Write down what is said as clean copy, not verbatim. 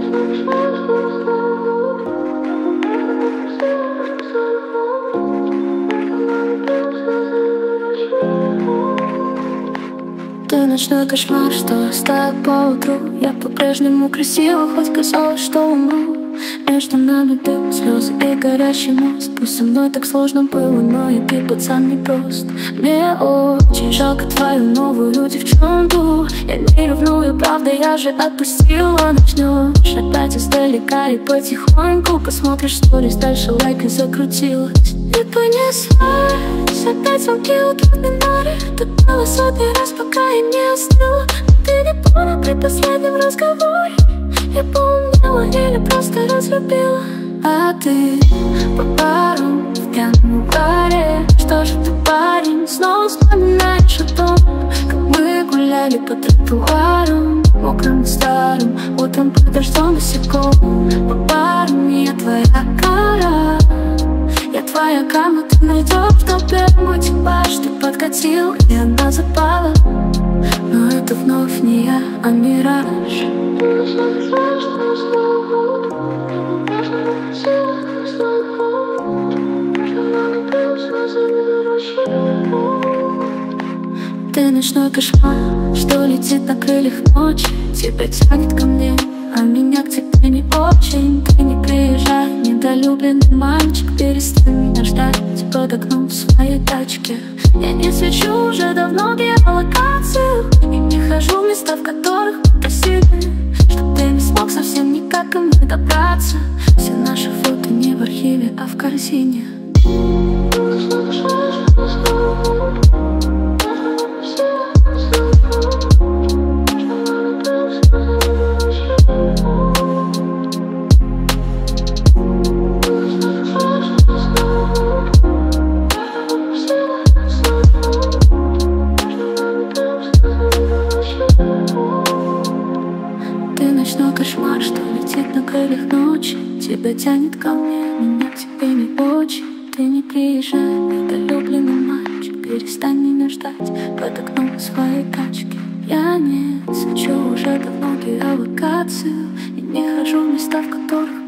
Ты ночной кошмар, что оставил поутру. Я по-прежнему красива, хоть казалось, что умру. Между нами дым, слезы и горящий мост. Пусть со мной так сложно было, но я ты пацан не прост. Мне очень жалко твою новую девчонку. Я не ревную, правда, я же отпустила. Начнешь опять издалека и потихоньку посмотришь сторис, дальше лайк и закрутилась. И понеслась опять звонки утренней норе. Так было сотый раз, пока я не остыла. Ты не понял при последнем разговоре. Я поумнела или просто разлюбила. А ты по бару в пьяном баре. Что же ты, парень, снова вспоминаешь о том, как мы гуляли по тротуару, мокрым и старым, утром под дождем босиком. По бару я твоя кара, я твоя кама, ты найдешь в толпе мой типаж. Ты подкатил, и она запала, но это вновь не я, а мираж. Ты ночной кошмар, что летит на крыльях ночи. Тебя тянет ко мне, а меня к тебе не очень. Ты не приезжай, недолюбленный мальчик. Перестань меня ждать под окном в своей тачке. Я не свечу уже давно геолокацию и не хожу в места, в которых мы просили, чтоб ты не смог совсем никак ко мне добраться. Все наши фото не в архиве, а в корзине. Ты ночной кошмар, что летит на крыльях ночи. Тебя тянет ко мне, меня к тебе не очень. Ты не приезжай, недолюбленный мальчик. Перестань меня ждать под окном своей тачки. Я не свечу уже давно геолокацию и не хожу в места, в которых